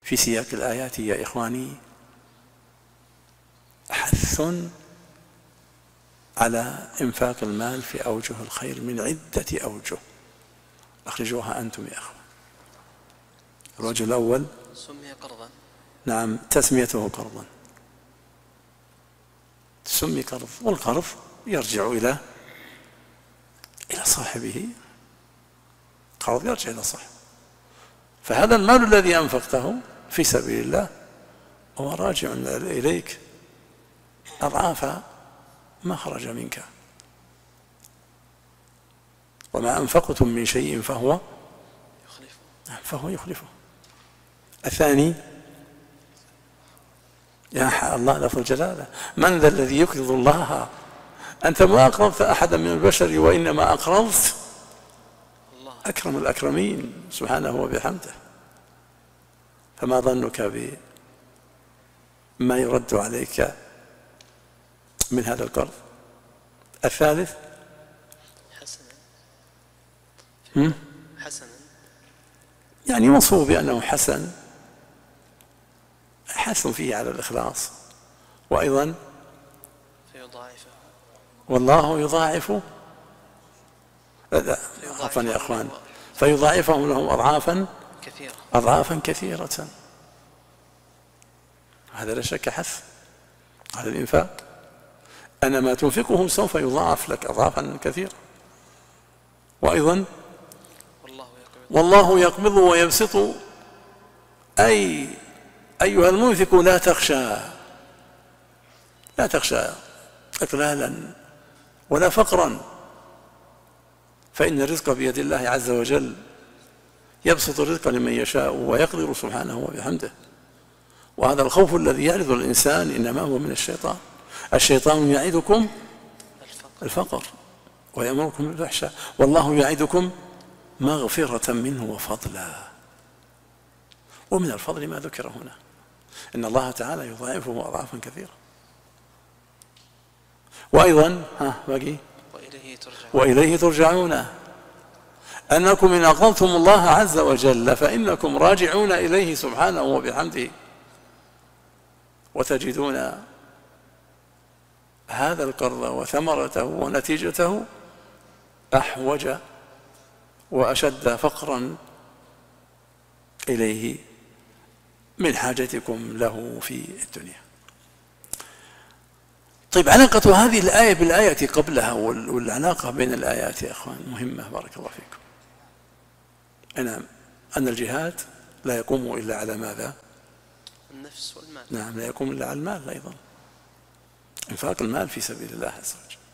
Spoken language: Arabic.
في سياق الآيات يا إخواني حث على إنفاق المال في أوجه الخير من عدة أوجه، أخرجوها أنتم يا أخوان. الوجه الأول سمي قرضا. نعم، تسميته قرضا، سمي قرض، والقرض يرجع إلى صاحبه، قرض يرجع إلى صاحبه. فهذا المال الذي أنفقته في سبيل الله هو راجع إليك أضعاف ما خرج منك، وما أنفقتم من شيء فهو يخلفه. الثاني يا الله لفظ الجلالة، من ذا الذي يقرض الله؟ أنت ما أقرضت أحدا من البشر، وإنما أقرضت أكرم الأكرمين سبحانه وبحمده. فما ظنك بما يرد عليك من هذا القرض؟ الثالث حسنا، يعني وصفه بأنه حسن فيه على الإخلاص، وأيضا فيضاعفه، والله يضاعف، لا عفوا يا أخوان، فيضاعفهم لهم أضعافا كثيرة. هذا لا شك حث على الإنفاق، أن ما تنفقه سوف يضاعف لك أضعافا كثيرة. وأيضا والله يقبض ويبسط، أي أيها المنفق لا تخشى إقلالا ولا فقرا، فإن الرزق بيد الله عز وجل، يبسط الرزق لمن يشاء ويقدر سبحانه وبحمده. وهذا الخوف الذي يعرض الإنسان إنما هو من الشيطان يعدكم الفقر ويأمركم بالفحشاء، والله يعدكم مغفرة منه وفضلا. ومن الفضل ما ذكر هنا، إن الله تعالى يضاعفه أضعافا كثيرة. وأيضا باقي وإليه ترجعون، أنكم إن أقرضتم الله عز وجل فإنكم راجعون إليه سبحانه وبحمده، وتجدون هذا القرض وثمرته ونتيجته أحوج وأشد فقرا إليه من حاجتكم له في الدنيا. طيب، علاقة هذه الآية بالآية قبلها والعلاقة بين الآيات يا أخوان مهمة، بارك الله فيكم. أن الجهاد لا يقوم إلا على ماذا؟ النفس والمال. نعم، لا يقوم إلا على المال، أيضا إنفاق المال في سبيل الله عز وجل.